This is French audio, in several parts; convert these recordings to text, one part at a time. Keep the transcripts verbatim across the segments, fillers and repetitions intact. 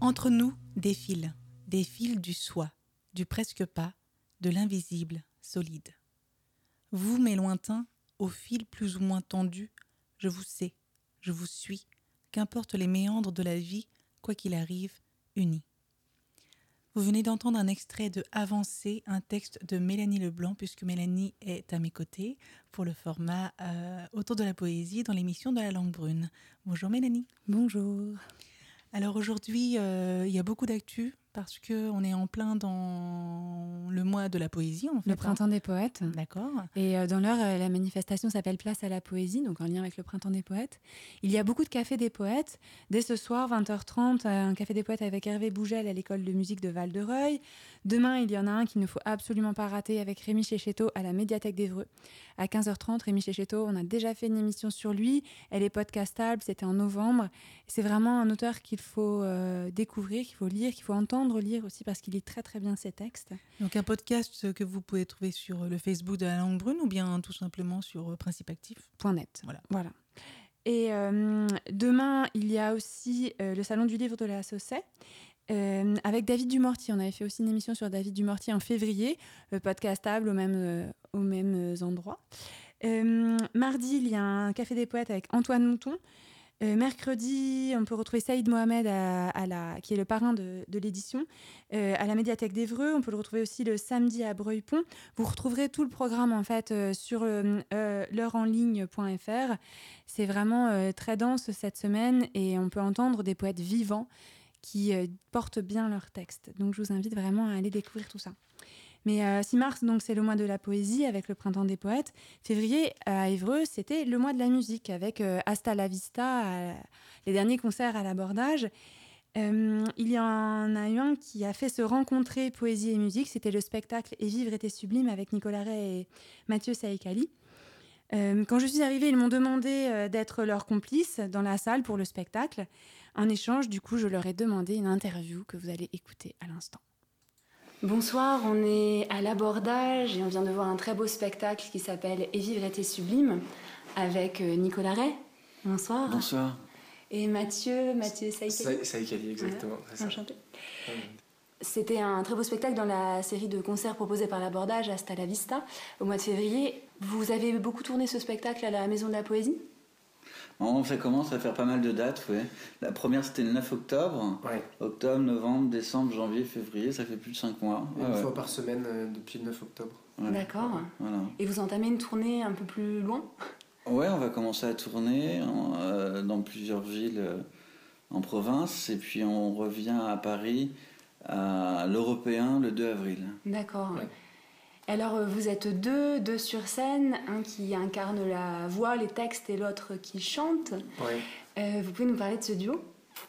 Entre nous, des fils, des fils du soi, du presque pas, de l'invisible, solide. Vous, mes lointains, aux fils plus ou moins tendus, je vous sais, je vous suis, qu'importe les méandres de la vie, quoi qu'il arrive, unis. Vous venez d'entendre un extrait de Avancée, un texte de Mélanie Leblanc, puisque Mélanie est à mes côtés pour le format euh, Autour de la poésie dans l'émission de la langue brune. Bonjour Mélanie. Bonjour. Alors aujourd'hui, euh, il y a beaucoup d'actu parce qu'on est en plein dans le mois de la poésie. En fait, le printemps hein. des poètes. D'accord. Et euh, dans l'heure, euh, la manifestation s'appelle Place à la poésie, donc en lien avec le printemps des poètes. Il y a beaucoup de cafés des poètes. Dès ce soir, vingt heures trente, un café des poètes avec Hervé Bougel à l'école de musique de Val-de-Reuil. Demain, il y en a un qu'il ne faut absolument pas rater avec Rémi Chéchetto à la médiathèque d'Évreux. À quinze heures trente, Rémi Chéchetto, on a déjà fait une émission sur lui. Elle est podcastable, c'était en novembre. C'est vraiment un auteur qu'il faut euh, découvrir, qu'il faut lire, qu'il faut entendre lire aussi parce qu'il lit très très bien ses textes. Donc un podcast que vous pouvez trouver sur le Facebook de la langue brune ou bien tout simplement sur Principe Actif. Point net. Voilà. voilà. Et euh, demain, il y a aussi euh, le Salon du livre de la Sausset. Euh, avec David Dumortier. On avait fait aussi une émission sur David Dumortier en février, euh, podcastable au même, euh, aux mêmes endroits. Euh, mardi, il y a un Café des Poètes avec Antoine Mouton. Euh, mercredi, on peut retrouver Saïd Mohamed, à, à la, qui est le parrain de, de l'édition, euh, à la médiathèque d'Évreux. On peut le retrouver aussi le samedi à Breuil-Pont. Vous retrouverez tout le programme en fait euh, sur euh, euh, l'heure en ligne point f r. C'est vraiment euh, très dense cette semaine et on peut entendre des poètes vivants qui euh, portent bien leurs textes. Donc je vous invite vraiment à aller découvrir tout ça. Mais euh, six mars, donc, c'est le mois de la poésie avec le printemps des poètes. Février, à Évreux, c'était le mois de la musique avec euh, Hasta la Vista, à, les derniers concerts à l'abordage. Euh, il y en a eu un qui a fait se rencontrer poésie et musique. C'était le spectacle « Et vivre était sublime » avec Nicolas Ray et Mathieu Saïkali. Euh, quand je suis arrivée, ils m'ont demandé euh, d'être leur complice dans la salle pour le spectacle. En échange, du coup, je leur ai demandé une interview que vous allez écouter à l'instant. Bonsoir, on est à l'abordage et on vient de voir un très beau spectacle qui s'appelle « Et vivre était sublime » avec Nicolas Ray. Bonsoir. Bonsoir. Et Mathieu, Mathieu Saïkali. Saïkali, exactement. Voilà. Enchanté. C'était un très beau spectacle dans la série de concerts proposés par l'abordage Hasta la Vista au mois de février. Vous avez beaucoup tourné ce spectacle à la Maison de la Poésie ? On fait commence à faire pas mal de dates, oui. La première c'était le neuf octobre. Ouais. Octobre, novembre, décembre, janvier, février, ça fait plus de cinq mois. Une ouais, fois ouais. par semaine euh, depuis le neuf octobre. Ouais. D'accord. Voilà. Et vous entamez une tournée un peu plus loin ? Ouais, on va commencer à tourner en, euh, dans plusieurs villes euh, en province et puis on revient à Paris à l'Européen le deux avril. D'accord. Ouais. Alors, vous êtes deux, deux sur scène, un qui incarne la voix, les textes et l'autre qui chante. Ouais. Euh, vous pouvez nous parler de ce duo ?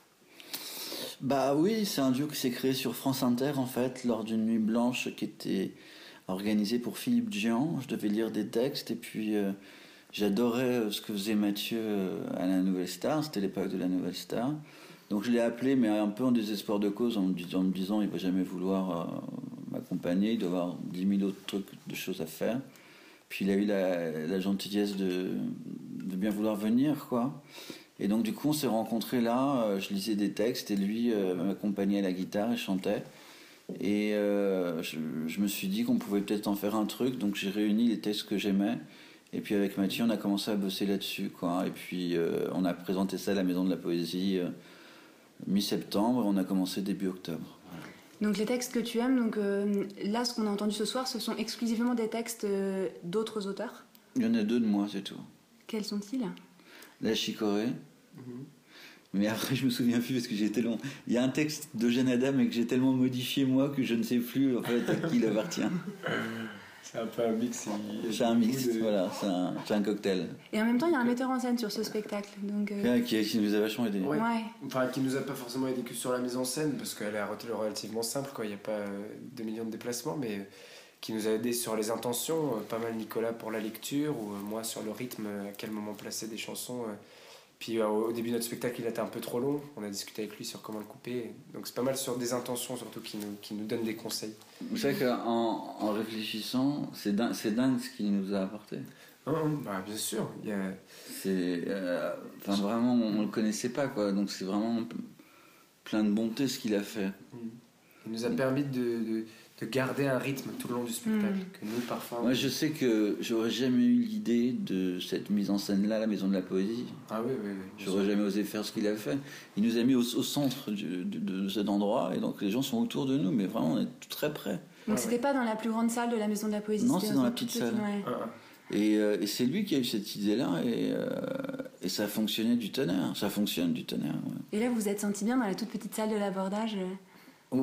Bah oui, c'est un duo qui s'est créé sur France Inter en fait, lors d'une nuit blanche qui était organisée pour Philippe Dian. Je devais lire des textes et puis euh, j'adorais ce que faisait Mathieu à la Nouvelle Star, c'était l'époque de la Nouvelle Star. Donc je l'ai appelé, mais un peu en désespoir de cause, en me disant, en me disant il va jamais vouloir euh, m'accompagner, il doit avoir dix mille autres trucs, de choses à faire. Puis il a eu la, la gentillesse de, de bien vouloir venir, quoi. Et donc du coup on s'est rencontrés là, euh, je lisais des textes et lui euh, m'accompagnait à la guitare et chantait. Et euh, je, je me suis dit qu'on pouvait peut-être en faire un truc, donc j'ai réuni les textes que j'aimais. Et puis avec Mathieu on a commencé à bosser là-dessus, quoi. Et puis euh, on a présenté ça à la Maison de la Poésie euh, mi-septembre, on a commencé début octobre. Voilà. Donc les textes que tu aimes, donc, euh, là ce qu'on a entendu ce soir, ce sont exclusivement des textes euh, d'autres auteurs ? Il y en a deux de moi, c'est tout. Quels sont-ils ? La Chicorée. Mm-hmm. Mais après je me souviens plus parce que j'ai tellement... Il y a un texte d'Eugène Adam mais que j'ai tellement modifié moi que je ne sais plus en fait à qui il appartient. C'est un peu un mix. Il... C'est un mix, de... voilà, c'est un, c'est un cocktail. Et en même temps, il y a un metteur en scène sur ce spectacle. Donc, euh... qui, qui nous a vachement aidé. Ouais. ouais. Enfin, qui nous a pas forcément aidé que sur la mise en scène, parce qu'elle est relativement simple, quoi. Il n'y a pas deux millions de déplacements, mais qui nous a aidé sur les intentions. Pas mal Nicolas pour la lecture, ou moi sur le rythme, à quel moment placer des chansons. Puis au début de notre spectacle, il était un peu trop long. On a discuté avec lui sur comment le couper. Donc c'est pas mal sur des intentions surtout qui nous, qui nous donnent des conseils. Vous savez qu'en en réfléchissant, c'est dingue, c'est dingue ce qu'il nous a apporté. Oh, bah, bien sûr. Il y a... C'est, euh, enfin vraiment, on ne le connaissait pas, quoi. Donc c'est vraiment plein de bonté ce qu'il a fait. Il nous a permis de, de, de garder un rythme tout le long du spectacle, mmh. que nous, parfois... Moi, on... je sais que j'aurais jamais eu l'idée de cette mise en scène-là, la Maison de la Poésie. Ah oui, oui, oui. J'aurais jamais osé faire ce qu'il a fait. Il nous a mis au, au centre de, de, de cet endroit, et donc les gens sont autour de nous, mais vraiment, on est très près. Donc ah, c'était ouais. pas dans la plus grande salle de la Maison de la Poésie? Non, c'est dans la petite salle. Ouais. Ah. Et, euh, et c'est lui qui a eu cette idée-là, et, euh, et ça fonctionnait du tonnerre. Ça fonctionne du tonnerre, ouais. Et là, vous vous êtes senti bien dans la toute petite salle de l'abordage? Ouais,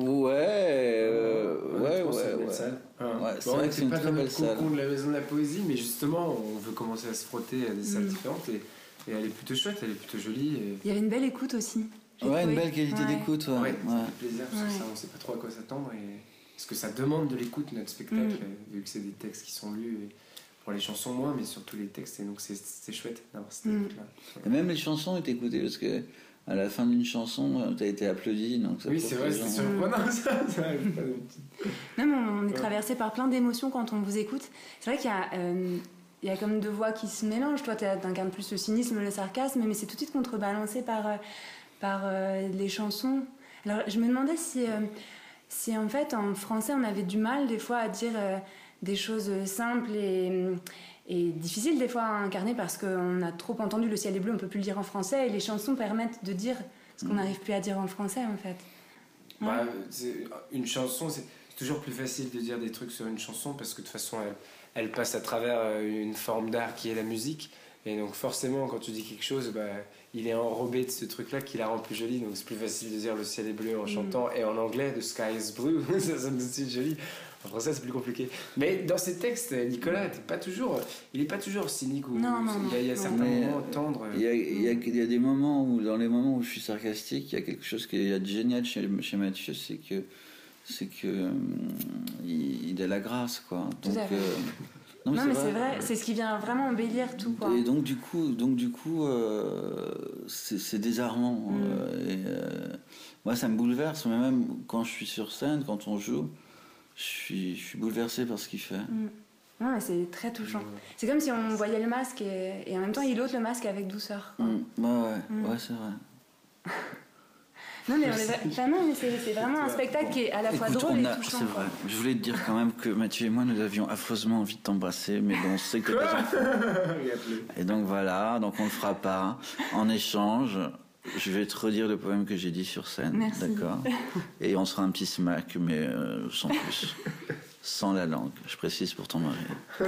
euh, ouais, ouais, ouais. C'est ouais. salle. Ah. ouais c'est bon, vrai que c'est une pas très dans belle notre salle. cocon de la Maison de la Poésie, mais justement, on veut commencer à se frotter à des salles mmh. différentes, et, et elle est plutôt chouette, elle est plutôt jolie. Et... Il y avait une belle écoute aussi. Ouais, trouvé. Une belle qualité ouais. d'écoute. Ouais, ouais, ouais. ça fait plaisir, parce que ouais. ça, on sait pas trop à quoi s'attendre, et... parce que ça demande de l'écoute, notre spectacle, mmh. vu que c'est des textes qui sont lus. Et... pour les chansons moins, mais surtout les textes, et donc c'est, c'est chouette d'avoir cette mmh. écoute-là. Et même les chansons étaient écoutées, parce que à la fin d'une chanson, t'as été applaudi. Donc ça oui, c'est vrai, c'était surprenant ça. Non, mais on est ouais. traversé par plein d'émotions quand on vous écoute. C'est vrai qu'il y a, euh, il y a comme deux voix qui se mélangent. Toi, t'incarnes plus le cynisme, le sarcasme, mais c'est tout de suite contrebalancé par, euh, par euh, les chansons. Alors, je me demandais si, euh, si en fait, en français, on avait du mal des fois à dire euh, des choses simples et... et difficile des fois à incarner parce qu'on a trop entendu le ciel est bleu, on peut plus le dire en français, et les chansons permettent de dire ce qu'on n'arrive plus à dire en français en fait. Ouais. Bah, c'est, une chanson, c'est toujours plus facile de dire des trucs sur une chanson parce que de toute façon elle, elle passe à travers une forme d'art qui est la musique, et donc forcément quand tu dis quelque chose, bah, il est enrobé de ce truc là qui la rend plus jolie, donc c'est plus facile de dire le ciel est bleu en chantant, mmh. et en anglais the sky is blue, ça sonne tout de suite joli. En français, c'est plus compliqué. Mais dans ces textes, Nicolas, t'es pas toujours, il n'est pas toujours cynique. Ou, non, non, il y a, il y a certains mais moments tendres. Il y, a, il, y a, il y a des moments où, dans les moments où je suis sarcastique, il y a quelque chose qui est génial chez, chez Mathieu, c'est que, c'est que hum, il, il a la grâce, quoi. Donc, tout à fait. Euh, non, mais, non, c'est, mais vrai. c'est vrai, c'est ce qui vient vraiment embellir tout, quoi. Et donc, du coup, donc, du coup euh, c'est, c'est désarmant. Mm. Euh, et, euh, moi, ça me bouleverse, mais même quand je suis sur scène, quand on joue, je suis, je suis bouleversé par ce qu'il fait. Mmh. Non, mais c'est très touchant. Mmh. C'est comme si on voyait le masque et, et en même temps il ôte le masque avec douceur. Mmh. Ouais, ouais, mmh. ouais, c'est vrai. Non, mais, on est... enfin, non, mais c'est, c'est vraiment un spectacle qui est à la fois Écoute, drôle et a... touchant. C'est vrai. Je voulais te dire quand même que Mathieu et moi, nous avions affreusement envie de t'embrasser, mais bon, on sait que t'es pas enfant. Et donc voilà, donc on le fera pas. En échange, je vais te redire le poème que j'ai dit sur scène. Merci. D'accord. Et on sera un petit smack, mais euh, sans plus. Sans la langue, je précise pour ton mari.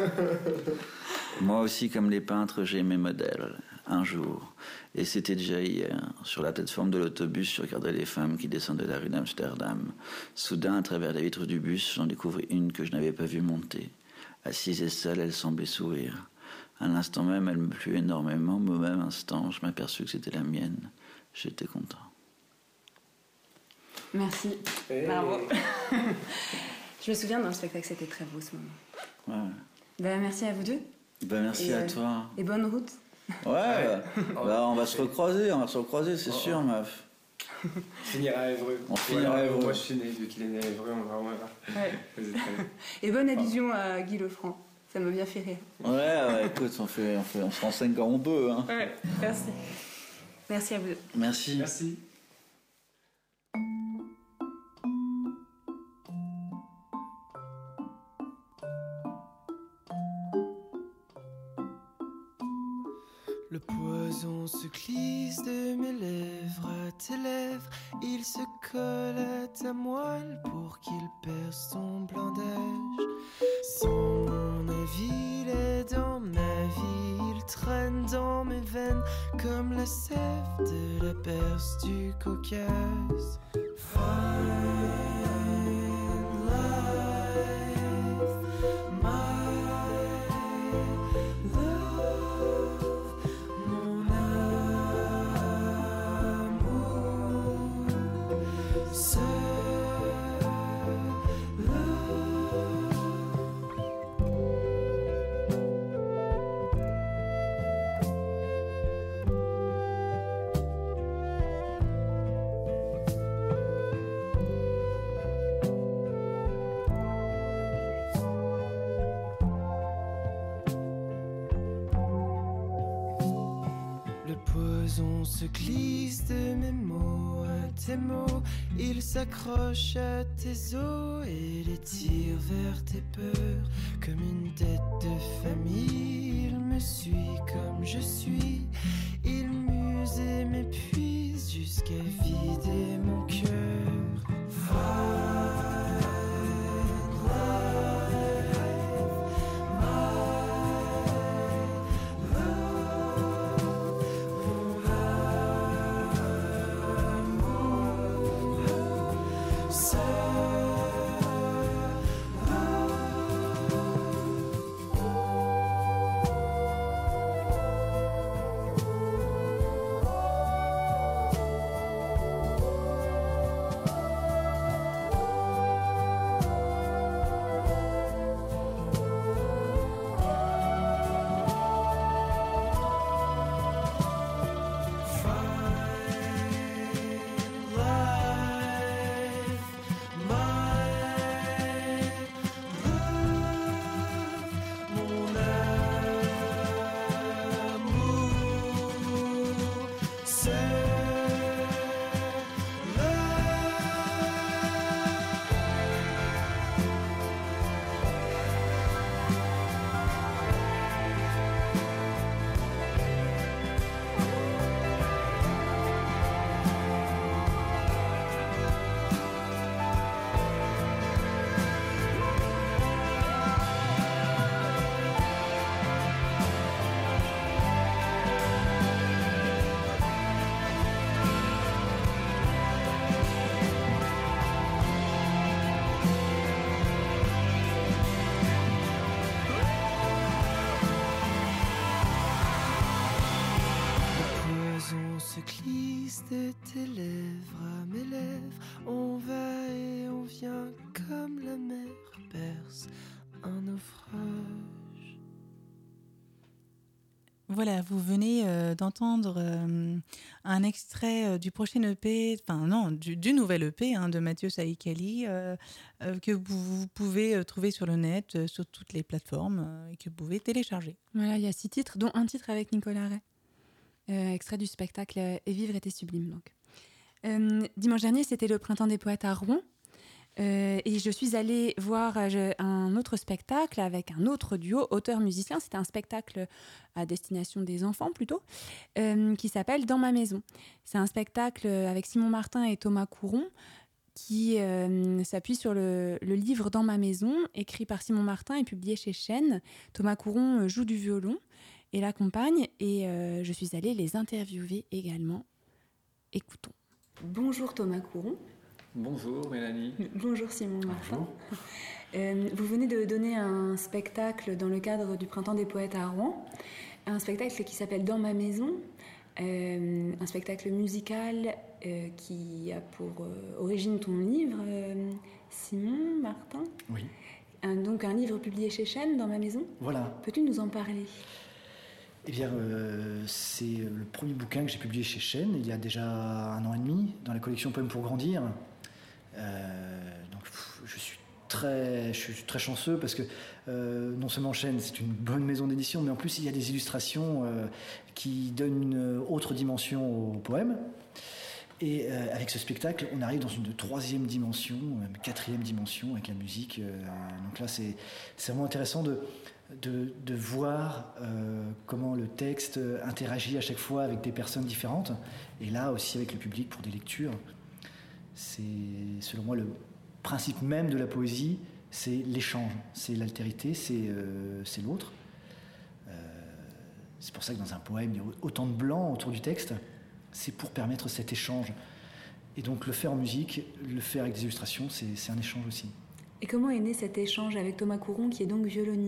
Moi aussi, comme les peintres, j'ai mes modèles. Un jour, et c'était déjà hier, sur la plateforme de l'autobus, je regardais les femmes qui descendaient la rue d'Amsterdam. Soudain, à travers la vitre du bus, j'en découvris une que je n'avais pas vue monter. Assise et seule, elle semblait sourire. À l'instant même, elle me plut énormément, mais au même instant, je m'aperçus que c'était la mienne. J'étais content. Merci. Hey. Bravo. Je me souviens dans le spectacle, c'était très beau ce moment. Ouais. Ben, merci à vous deux. Ben, merci et, à euh, toi. Et bonne route. Ouais, ouais. Bah, on va se recroiser, on va se recroiser, c'est oh, sûr, meuf. On finira à Évreux. On finira à Évreux. Moi, je suis né, vu qu'il est né à Évreux, on va, on va. Ouais. Et bonne allusion à Guy Lefranc, ça m'a bien fait rire. Ouais, ouais, écoute, on, fait, on, fait, on se renseigne quand on peut. Hein. Ouais, merci. Merci à vous deux. Merci. Merci. Le poison se glisse de mes lèvres à tes lèvres. Il se colle à ta moelle pour qu'il perce ton blandage. Sans mon avis, il est dans ma vie. Il traîne dans mes veines comme la sève de la Perse du Caucase. Fine life, my glisse de mes mots à tes mots. Il s'accroche à tes os et les tire vers tes peurs. Comme une tête de famille, il me suit comme je suis. Il muse et m'épuise jusqu'à vider mon cœur. Find life, my love, mon amour, c'est de tes lèvres à mes lèvres, on va et on vient comme la mer perce un naufrage. Voilà, vous venez euh, d'entendre euh, un extrait euh, du prochain E P, enfin non, du, du nouvel E P hein, de Mathieu Saïkali euh, euh, que vous, vous pouvez euh, trouver sur le net, euh, sur toutes les plateformes euh, et que vous pouvez télécharger. Voilà, il y a six titres, dont un titre avec Nicolas Ray. Euh, extrait du spectacle « Et vivre était sublime ». Donc. Euh, dimanche dernier, c'était le Printemps des Poètes à Rouen. Euh, et je suis allée voir euh, un autre spectacle avec un autre duo, auteur-musicien. C'était un spectacle à destination des enfants plutôt, euh, qui s'appelle « Dans ma maison ». C'est un spectacle avec Simon Martin et Thomas Couron qui euh, s'appuie sur le, le livre « Dans ma maison », écrit par Simon Martin et publié chez Chênes. Thomas Couron joue du violon et l'accompagne, et euh, je suis allée les interviewer également. Écoutons. Bonjour Thomas Couron. Bonjour Mélanie. Bonjour Simon Martin. Bonjour. Euh, vous venez de donner un spectacle dans le cadre du Printemps des Poètes à Rouen, un spectacle qui s'appelle « Dans ma maison », euh, un spectacle musical euh, qui a pour euh, origine ton livre, euh, Simon Martin. Oui. Un, donc un livre publié chez Chênes, « Dans ma maison ». Voilà. Peux-tu nous en parler ? Eh bien, euh, c'est le premier bouquin que j'ai publié chez Chênes, il y a déjà un an et demi, dans la collection Poèmes pour grandir. Euh, donc, pff, je suis très, je suis très chanceux parce que euh, non seulement Chênes, c'est une bonne maison d'édition, mais en plus, il y a des illustrations euh, qui donnent une autre dimension au poème. Et euh, avec ce spectacle, on arrive dans une troisième dimension, même quatrième dimension avec la musique. Euh, donc là, c'est, c'est vraiment intéressant de... De, de voir euh, comment le texte interagit à chaque fois avec des personnes différentes, et là aussi avec le public pour des lectures. C'est, selon moi, le principe même de la poésie, c'est l'échange, c'est l'altérité, c'est, euh, c'est l'autre. Euh, c'est pour ça que dans un poème, il y a autant de blanc autour du texte, c'est pour permettre cet échange. Et donc le faire en musique, le faire avec des illustrations, c'est, c'est un échange aussi. Et comment est né cet échange avec Thomas Couron, qui est donc violoniste ?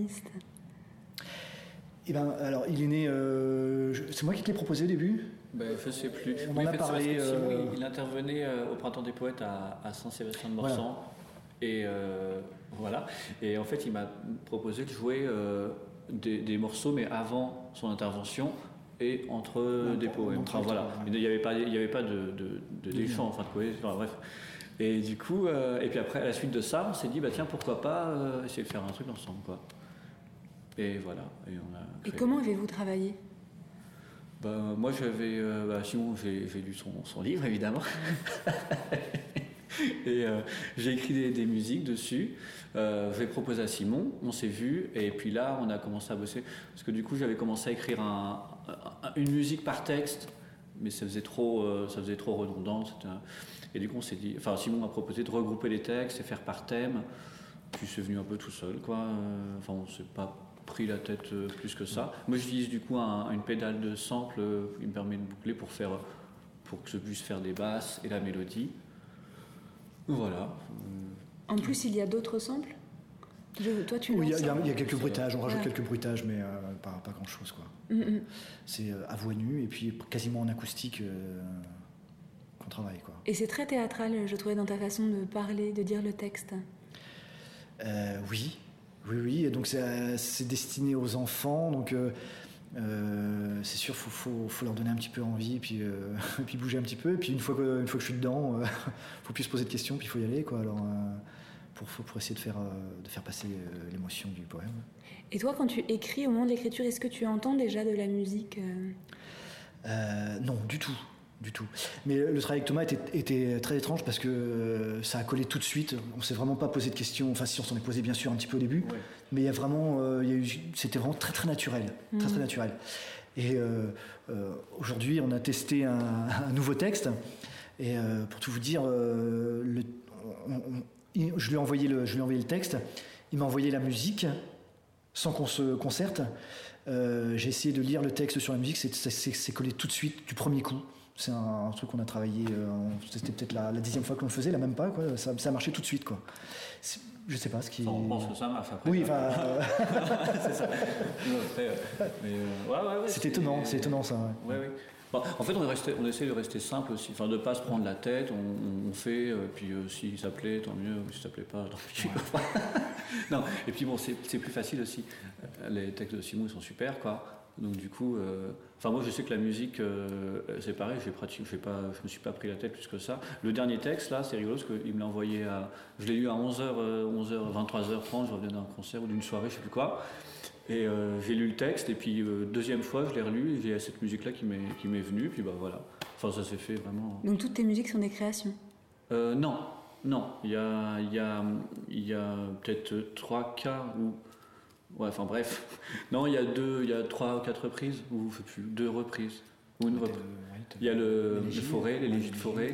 Eh ben, alors, il est né... Euh, je, c'est moi qui te l'ai proposé au début ? Ben, je ne sais plus. On oui, en a en fait, parlé... Simon, Euh... il, il intervenait euh, au Printemps des Poètes à, à Saint-Sébastien-de-Morsan. Voilà. Et, euh, voilà. Et en fait, il m'a proposé de jouer euh, des, des morceaux, mais avant son intervention et entre non, des poèmes. Enfin, voilà. Il n'y avait pas, il n'y avait pas de, de, de d'échange, enfin, de poésie. Enfin, bref. Et du coup, euh, et puis après, à la suite de ça, on s'est dit, bah tiens, pourquoi pas euh, essayer de faire un truc ensemble, quoi. Et voilà. Et, on a créé... et comment avez-vous travaillé ? Ben, moi, j'avais. Euh, bah, Simon, j'ai, j'ai lu son, son livre, évidemment. Et euh, j'ai écrit des, des musiques dessus. Euh, je l'ai proposé à Simon, on s'est vu, et puis là, on a commencé à bosser. Parce que du coup, j'avais commencé à écrire un, un, une musique par texte, mais ça faisait trop, euh, ça faisait trop redondant. C'était un... Et du coup, on s'est dit. Enfin, Simon m'a proposé de regrouper les textes et faire par thème. Puis c'est venu un peu tout seul, quoi. Enfin, on s'est pas pris la tête euh, plus que ça. Moi, j'utilise du coup un, une pédale de sample euh, qui me permet de boucler pour faire, pour que je puisse faire des basses et la mélodie. Voilà. En plus, il y a d'autres samples. Je, toi, tu Oui, il y, lances, y, hein. y a quelques bruitages, on rajoute Ouais. quelques bruitages, mais euh, pas, pas grand-chose, quoi. Mm-hmm. C'est euh, à voix nue et puis quasiment en acoustique euh, qu'on travaille, quoi. Et c'est très théâtral, je trouvais, dans ta façon de parler, de dire le texte. Euh, oui, oui, oui. Et donc c'est, c'est destiné aux enfants, donc euh, euh, c'est sûr, faut, faut, faut leur donner un petit peu envie, et puis, euh, et puis bouger un petit peu. Et puis une fois que, une fois que je suis dedans, euh, faut plus se poser de questions, puis il faut y aller, quoi. Alors euh, pour, pour essayer de faire, euh, de faire passer euh, l'émotion du poème. Et toi, quand tu écris, au moment de l'écriture, est-ce que tu entends déjà de la musique euh... Euh, non, du tout. Du tout. Mais le travail avec Thomas était, était très étrange parce que euh, ça a collé tout de suite. On s'est vraiment pas posé de questions. Enfin, si on s'en est posé bien sûr un petit peu au début, ouais. Mais il y a vraiment, euh, il y a eu, c'était vraiment très très naturel, mmh. très très naturel. Et euh, euh, aujourd'hui, on a testé un, un nouveau texte. Et euh, pour tout vous dire, euh, le, on, on, je lui ai envoyé le, je lui ai envoyé le texte. Il m'a envoyé la musique sans qu'on se concerte. Euh, j'ai essayé de lire le texte sur la musique. C'est, c'est, c'est collé tout de suite du premier coup. C'est un, un truc qu'on a travaillé, euh, c'était peut-être la, la dixième fois qu'on le faisait, là même pas, quoi. Ça, ça a marché tout de suite, quoi. C'est, je sais pas ce qui... Enfin, on pense que ça marche après. Oui, enfin... Euh... c'est ça. Après, euh, mais, euh, ouais, ouais, ouais, c'est, c'est étonnant, c'est étonnant ça. Ouais. Ouais, ouais. Bon, en fait, on, est resté, on essaie de rester simple aussi, enfin de ne pas se prendre la tête, on, on fait, euh, puis euh, si ça plaît, tant mieux, si ça plaît pas, tant pis. Ouais. Non, et puis bon, c'est, c'est plus facile aussi. Les textes de Simon, ils sont super, quoi. Donc du coup, euh, enfin moi je sais que la musique, euh, c'est pareil, j'ai pratique, j'ai pas, je me suis pas pris la tête plus que ça. Le dernier texte là, c'est rigolo parce qu'il me l'a envoyé à, je l'ai lu à onze heures, onze heures, vingt-trois heures trente, je revenais d'un concert ou d'une soirée, je sais plus quoi. Et euh, j'ai lu le texte et puis euh, deuxième fois je l'ai relu et j'ai cette musique là qui m'est, qui m'est venue, puis bah voilà. Enfin ça s'est fait vraiment. Donc toutes tes musiques sont des créations. Euh, non, non, il y a, il y a, il y a peut-être trois cas où. Ouais, enfin bref. Non, il y a deux, il y a trois ou quatre reprises, ou plus, deux reprises. Ou une reprise. Il y a le, le forêt, les légies de forêt.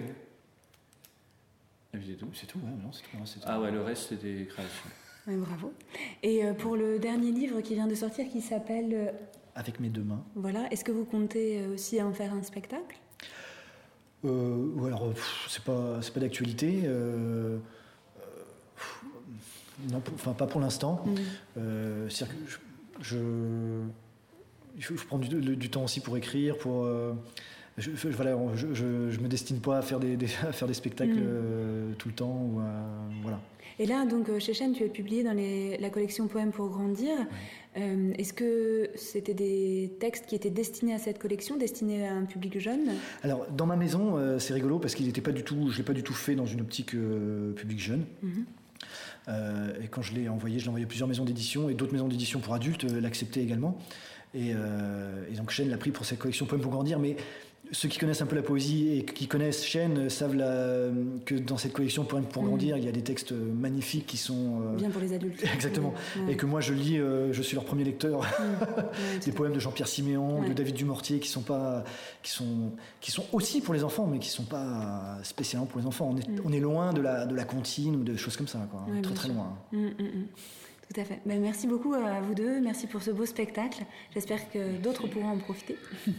Et puis c'est tout. C'est tout, ouais, non, c'est tout, c'est tout. Ah ouais, le reste c'est des créations. Ouais, bravo. Et euh, pour le dernier livre qui vient de sortir, qui s'appelle euh... Avec mes deux mains. Voilà. Est-ce que vous comptez aussi en faire un spectacle ? Euh, ouais, alors, pff, c'est pas, c'est pas d'actualité. Euh, pff, non, enfin pas pour l'instant. Mmh. Euh, c'est-à-dire que je, je, je, je prends du, du temps aussi pour écrire, pour. Euh, je, je, voilà, je, je, je me destine pas à faire des, des à faire des spectacles mmh. euh, tout le temps ou à, voilà. Et là, donc chez Chêne, tu es publié dans les, la collection Poèmes pour grandir. Ouais. Euh, est-ce que c'était des textes qui étaient destinés à cette collection, destinés à un public jeune ? Alors, dans ma maison, euh, c'est rigolo parce qu'il était pas du tout, je l'ai pas du tout fait dans une optique euh, public jeune. Mmh. Euh, et quand je l'ai envoyé, je l'ai envoyé à plusieurs maisons d'édition et d'autres maisons d'édition pour adultes euh, l'acceptaient également. Et, euh, et donc Chêne l'a pris pour cette collection Poèmes pour grandir. Mais ceux qui connaissent un peu la poésie et qui connaissent Chêne savent la, que dans cette collection Poèmes pour mmh. grandir, il y a des textes magnifiques qui sont... Euh, bien pour les adultes. Exactement. Ouais. Et que moi je lis, euh, je suis leur premier lecteur. Mmh. Ouais, des poèmes de Jean-Pierre Siméon, ouais. de David Dumortier qui sont, pas, qui, sont, qui sont aussi pour les enfants, mais qui ne sont pas spécialement pour les enfants. On est, mmh. on est loin de la, de la comptine ou de choses comme ça. Quoi. Ouais, très très sûr. Loin. Mmh, mmh. Tout à fait. Ben, merci beaucoup à vous deux. Merci pour ce beau spectacle. J'espère que d'autres pourront en profiter.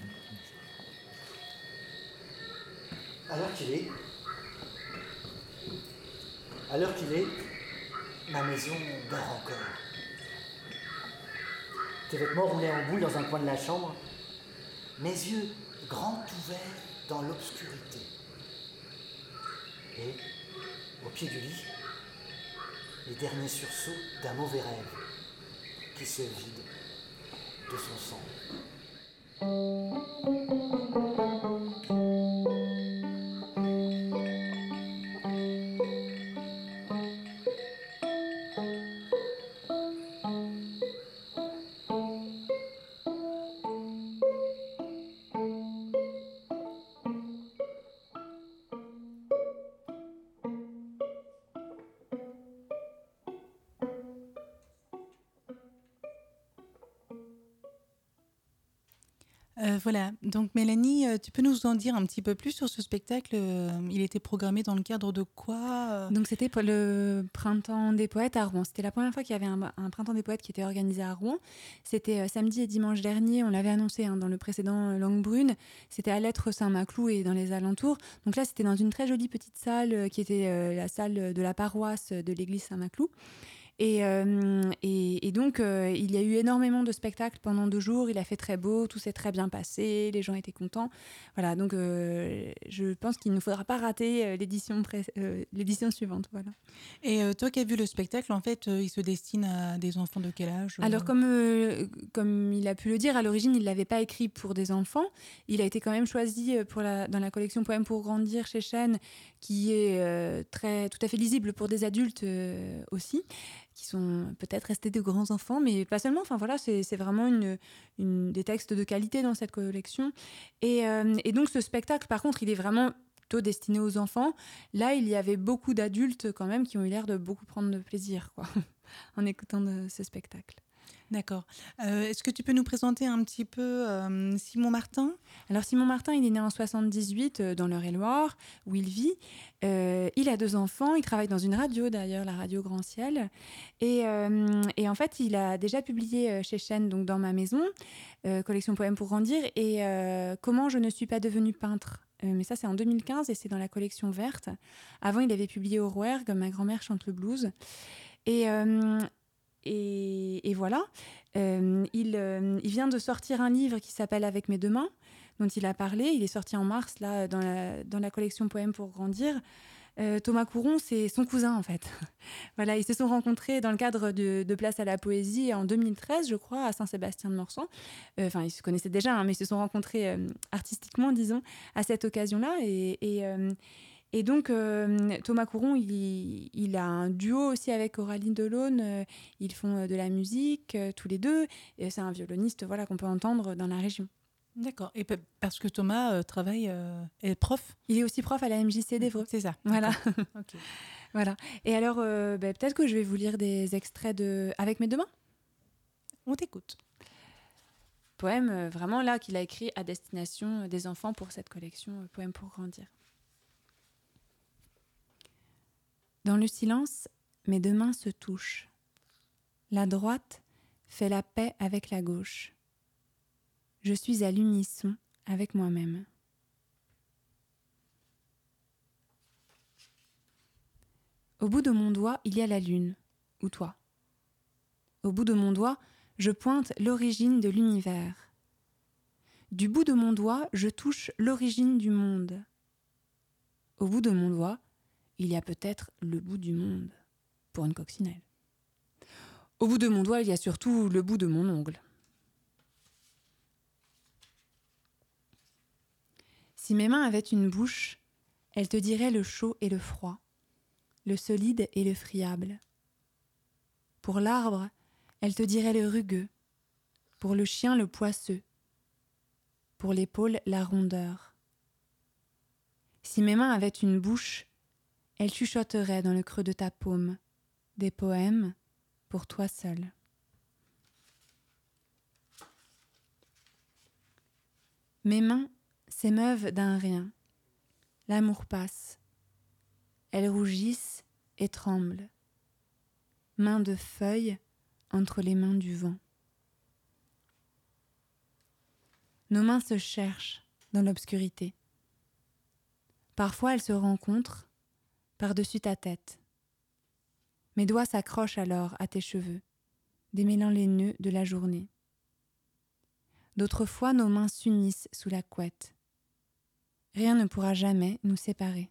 À l'heure qu'il est, à l'heure qu'il est, ma maison dort encore. Tes vêtements roulés en boule dans un coin de la chambre, mes yeux grands ouverts dans l'obscurité. Et, au pied du lit, les derniers sursauts d'un mauvais rêve qui se vide de son sang. Euh, voilà, donc Mélanie, euh, tu peux nous en dire un petit peu plus sur ce spectacle? euh, Il était programmé dans le cadre de quoi? euh Donc c'était pour le Printemps des Poètes à Rouen. C'était la première fois qu'il y avait un, un Printemps des Poètes qui était organisé à Rouen. C'était euh, samedi et dimanche dernier, on l'avait annoncé hein, dans le précédent euh, Langue Brune. C'était à Lettres Saint-Maclou et dans les alentours. Donc là, c'était dans une très jolie petite salle euh, qui était euh, la salle de la paroisse de l'église Saint-Maclou. Et, euh, et, et donc, euh, il y a eu énormément de spectacles pendant deux jours. Il a fait très beau, tout s'est très bien passé, les gens étaient contents. Voilà, donc euh, je pense qu'il ne faudra pas rater euh, l'édition, pré- euh, l'édition suivante. Voilà. Et euh, toi qui as vu le spectacle, en fait, euh, il se destine à des enfants de quel âge? euh Alors, comme, euh, comme il a pu le dire, à l'origine, il ne l'avait pas écrit pour des enfants. Il a été quand même choisi pour la, dans la collection Poèmes pour grandir chez Chênes, qui est euh, très, tout à fait lisible pour des adultes euh, aussi, qui sont peut-être restés de grands enfants, mais pas seulement. Enfin voilà, c'est, c'est vraiment une, une, des textes de qualité dans cette collection. Et, euh, et donc ce spectacle, par contre, il est vraiment plutôt destiné aux enfants. Là, il y avait beaucoup d'adultes quand même qui ont eu l'air de beaucoup prendre de plaisir, quoi, en écoutant de, ce spectacle. D'accord. Euh, est-ce que tu peux nous présenter un petit peu euh, Simon Martin? Alors Simon Martin, il est né en soixante-dix-huit euh, dans l'Eure-et-Loire, où il vit. Euh, il a deux enfants, il travaille dans une radio d'ailleurs, la radio Grand Ciel. Et, euh, et en fait, il a déjà publié euh, chez Chênes, donc Dans ma maison, euh, collection Poèmes pour grandir, et euh, Comment je ne suis pas devenu peintre. Euh, mais ça, c'est en deux mille quinze et c'est dans la collection verte. Avant, il avait publié au Rouergue, Ma grand-mère chante le blues. Et... Euh, Et, et voilà, euh, il, euh, il vient de sortir un livre qui s'appelle Avec mes deux mains, dont il a parlé. Il est sorti en mars, là, dans la, dans la collection Poèmes pour grandir. Euh, Thomas Couron, c'est son cousin, en fait. Voilà, ils se sont rencontrés dans le cadre de, de Place à la Poésie en deux mille treize, je crois, à Saint-Sébastien-de-Morsan. Enfin, euh, ils se connaissaient déjà, hein, mais ils se sont rencontrés euh, artistiquement, disons, à cette occasion-là. Et... et euh, Et donc, euh, Thomas Couron, il, il a un duo aussi avec Coraline Delaune. Euh, ils font euh, de la musique, euh, tous les deux. Et c'est un violoniste voilà, qu'on peut entendre dans la région. D'accord. Et pe- parce que Thomas euh, travaille, euh, est prof? Il est aussi prof à la M J C d'Évreux. C'est ça. Voilà. Okay. Voilà. Et alors, euh, bah, peut-être que je vais vous lire des extraits de Avec mes deux mains. On t'écoute. Poème, euh, vraiment là, qu'il a écrit à destination des enfants pour cette collection euh, Poèmes pour grandir. Dans le silence, mes deux mains se touchent. La droite fait la paix avec la gauche. Je suis à l'unisson avec moi-même. Au bout de mon doigt, il y a la lune, ou toi. Au bout de mon doigt, je pointe l'origine de l'univers. Du bout de mon doigt, je touche l'origine du monde. Au bout de mon doigt, il y a peut-être le bout du monde, pour une coccinelle. Au bout de mon doigt, il y a surtout le bout de mon ongle. Si mes mains avaient une bouche, elles te diraient le chaud et le froid, le solide et le friable. Pour l'arbre, elles te diraient le rugueux, pour le chien le poisseux, pour l'épaule la rondeur. Si mes mains avaient une bouche, elle chuchoterait dans le creux de ta paume des poèmes pour toi seul. Mes mains s'émeuvent d'un rien. L'amour passe. Elles rougissent et tremblent. Mains de feuilles entre les mains du vent. Nos mains se cherchent dans l'obscurité. Parfois elles se rencontrent par-dessus ta tête. Mes doigts s'accrochent alors à tes cheveux, démêlant les nœuds de la journée. D'autres fois, nos mains s'unissent sous la couette. Rien ne pourra jamais nous séparer.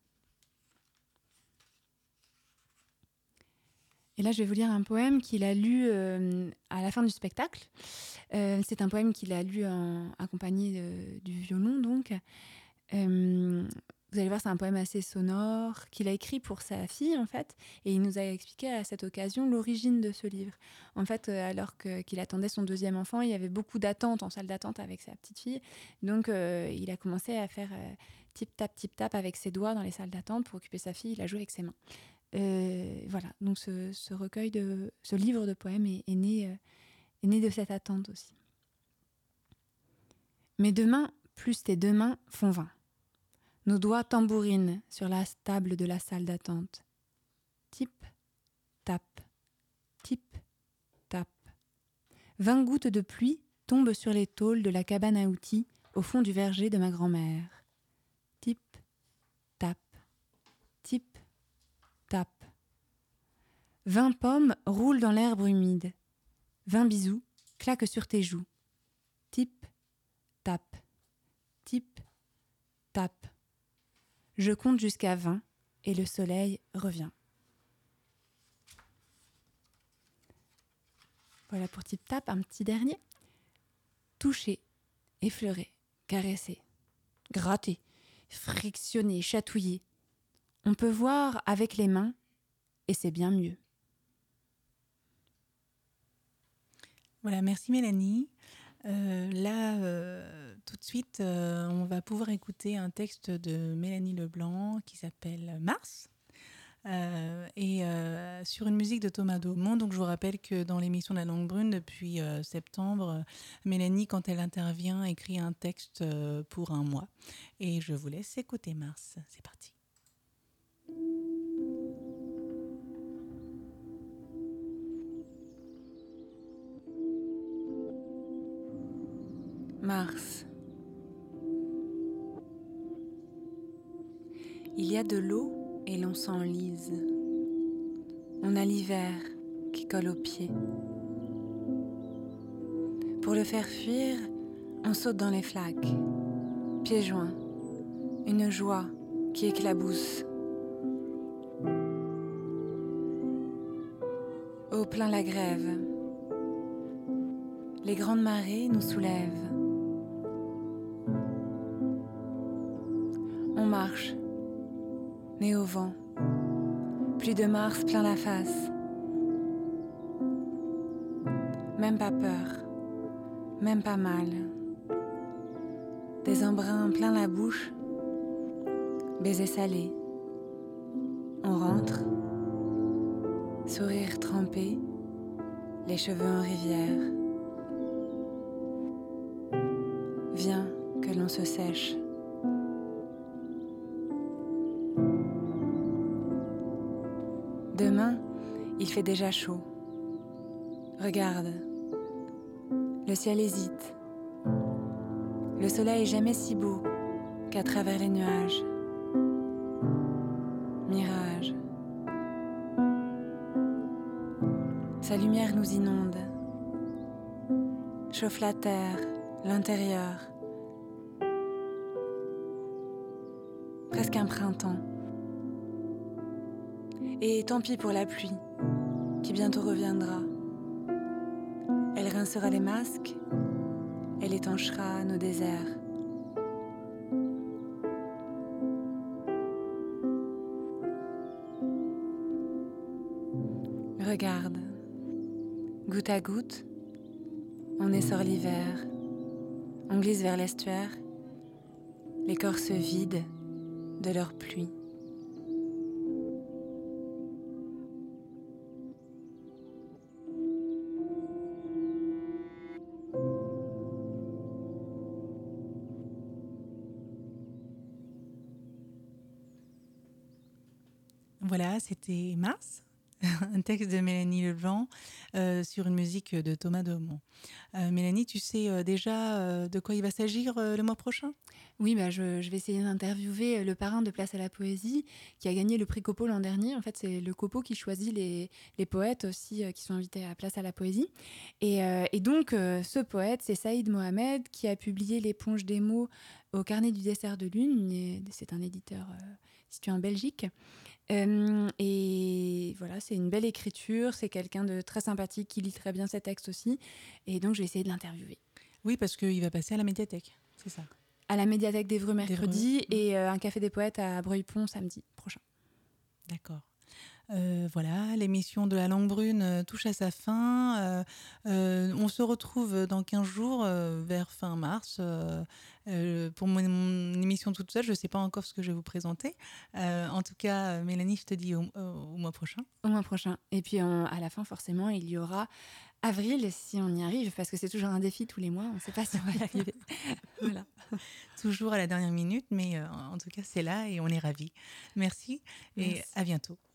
Et là, je vais vous lire un poème qu'il a lu euh, à la fin du spectacle. Euh, c'est un poème qu'il a lu en, accompagné de, du violon, donc. Euh, Vous allez voir, c'est un poème assez sonore qu'il a écrit pour sa fille, en fait. Et il nous a expliqué à cette occasion l'origine de ce livre. En fait, euh, alors que, qu'il attendait son deuxième enfant, il y avait beaucoup d'attentes en salle d'attente avec sa petite fille. Donc, euh, il a commencé à faire euh, tip-tap, tip-tap avec ses doigts dans les salles d'attente pour occuper sa fille. Il a joué avec ses mains. Euh, voilà, donc ce, ce recueil, de, ce livre de poèmes est, est, né, euh, est né de cette attente aussi. Mes deux mains, plus tes deux mains, font vingt. Nos doigts tambourinent sur la table de la salle d'attente. Tip, tap, tip, tap. Vingt gouttes de pluie tombent sur les tôles de la cabane à outils au fond du verger de ma grand-mère. Tip, tap, tip, tap. Vingt pommes roulent dans l'herbe humide. Vingt bisous claquent sur tes joues. Tip, tap, tip, tap. Je compte jusqu'à vingt et le soleil revient. Voilà pour Tip Tap, un petit dernier. Toucher, effleurer, caresser, gratter, frictionner, chatouiller. On peut voir avec les mains et c'est bien mieux. Voilà, merci Mélanie. Euh, là, euh, tout de suite, euh, on va pouvoir écouter un texte de Mélanie Leblanc qui s'appelle Mars euh, et euh, sur une musique de Thomas Daumont. Donc, je vous rappelle que dans l'émission de la Langue Brune, depuis euh, septembre, Mélanie, quand elle intervient, écrit un texte euh, pour un mois. Et je vous laisse écouter Mars. C'est parti. Mars. Il y a de l'eau et l'on s'enlise. On a l'hiver qui colle aux pieds. Pour le faire fuir, on saute dans les flaques, pieds joints, une joie qui éclabousse. Au plein la grève, les grandes marées nous soulèvent. On marche, nez au vent, pluie de Mars plein la face. Même pas peur, même pas mal. Des embruns plein la bouche, baiser salé. On rentre, sourire trempé, les cheveux en rivière. Viens que l'on se sèche. Demain, il fait déjà chaud. Regarde, le ciel hésite. Le soleil est jamais si beau qu'à travers les nuages. Mirage. Sa lumière nous inonde. Chauffe la terre, l'intérieur. Presque un printemps. Et tant pis pour la pluie, qui bientôt reviendra. Elle rincera les masques, elle étanchera nos déserts. Regarde, goutte à goutte, on essore l'hiver, on glisse vers l'estuaire, les corps se vident de leur pluie. Voilà, c'était Mars, un texte de Mélanie Leblanc euh, sur une musique de Thomas Daumont. Euh, Mélanie, tu sais euh, déjà euh, de quoi il va s'agir euh, le mois prochain ? Oui, bah je, je vais essayer d'interviewer le parrain de Place à la Poésie qui a gagné le prix Copo l'an dernier. En fait, c'est le Copo qui choisit les, les poètes aussi euh, qui sont invités à Place à la Poésie. Et, euh, et donc, euh, ce poète, c'est Saïd Mohamed qui a publié L'éponge des mots au Carnet du dessert de lune. Et c'est un éditeur euh, situé en Belgique. Euh, et voilà, c'est une belle écriture, c'est quelqu'un de très sympathique qui lit très bien ses textes aussi, et donc je vais essayer de l'interviewer. Oui, parce qu'il va passer à la médiathèque, c'est ça ? À la médiathèque d'Évreux mercredi d'Évreux. et euh, un café des poètes à Breuil-Pont samedi prochain. D'accord. Euh, voilà, l'émission de la Langue Brune euh, touche à sa fin. Euh, euh, on se retrouve dans quinze jours, euh, vers fin mars. Euh, euh, pour mon, mon émission toute seule, je ne sais pas encore ce que je vais vous présenter. Euh, en tout cas, Mélanie, je te dis au, au, au mois prochain. Au mois prochain. Et puis on, à la fin, forcément, il y aura avril, si on y arrive, parce que c'est toujours un défi tous les mois, on ne sait pas si on va y arriver. Voilà. Toujours à la dernière minute, mais euh, en tout cas, c'est là et on est ravis. Merci et Merci. à bientôt.